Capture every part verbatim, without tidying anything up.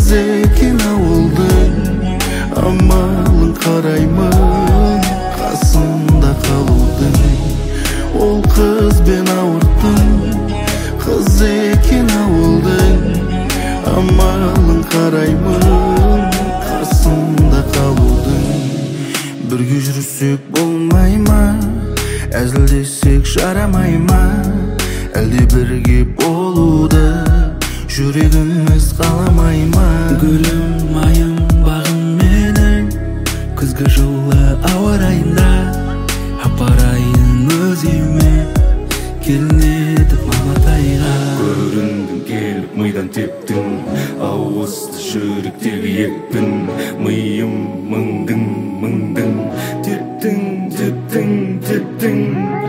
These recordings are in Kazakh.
Kız ekin avıldın, amalın karayman, kasında kaludun. Ol kız ben avırttım, kız ekin avıldın, amalın karayman, kasında kaludun. Bir gücrüsük bolmayma, äzildesek jaramayma. Elde birge boluda yüregimiz kalamayma. Gülüm ayım bağım menen, kızgı жылы ауа райында апарайын өзіме, келін етіп Маматайға. Көріндің келіп мидан тептің, ауызды жүректегі екпін. Миым мыңдың мыңдың, тептің тептің тептің.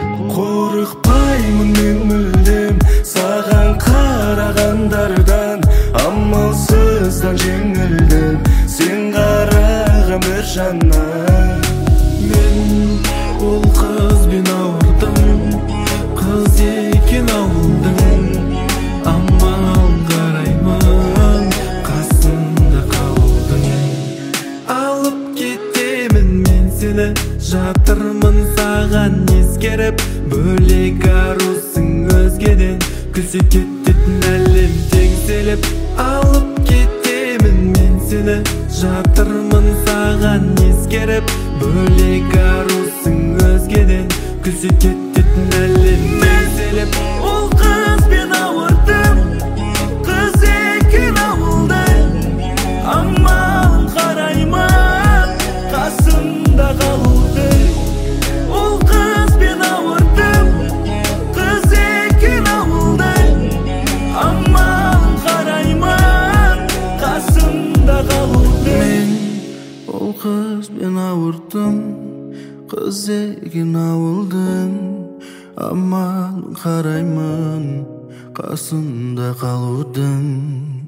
Қорықпаймын мен мүлдем саған қарағандардан, амалсыздан жеңілдім сен қараған бір жаннан. Мен ол қызбен ауырдым, қыз екен ауылдың, амалын қараймын, қасында қалудың. Алып кетемін мен сені, жатырмын саған ескеріп, бөлек арусың өзгеден, күлсе кететін әлем теңселіп. Алып кетемін мен сені, жатырмын саған ескеріп, бөлек арусың өзгеден, күлсе кететін әлем теңселіп. Ол қызбен ауырдым, қыз екен ауылдың, амалын қараймын, қасында қалудың. Ол қызбен ауырдым, қыз екен ауылдың, амалын қараймын, қасында қалудың. Мен ол қызбен ауырдым, қыз екен ауылдың, амалын қараймын, қасында қалудың.